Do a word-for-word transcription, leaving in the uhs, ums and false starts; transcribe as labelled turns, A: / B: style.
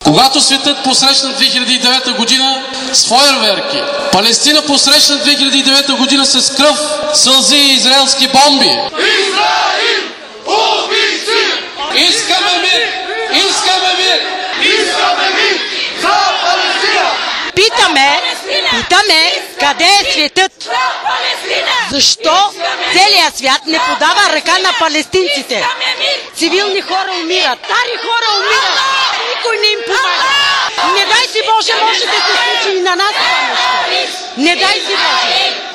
A: Когато светът посрещна две хиляди и девета година с фойерверки, Палестина посрещна две хиляди и девета година с кръв, сълзи и израелски бомби.
B: Израил! Убийци!
A: Искаме мир! Искаме мир!
B: Искаме мир за Палестина!
C: Питаме, питаме, къде е светът? Защо целият свят не подава ръка на палестинците? Цивилни хора умират, стари хора умират, никой не им помага. Не дай си Боже, може да се случи и на нас това нещо. Не дай си Боже.